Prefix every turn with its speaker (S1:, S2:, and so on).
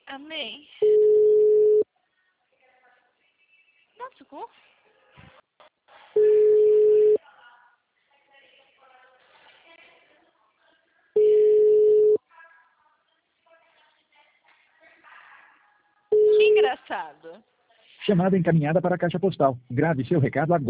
S1: Amém. Nossa, que engraçado.
S2: Chamada encaminhada para a caixa postal. Grave seu recado agora.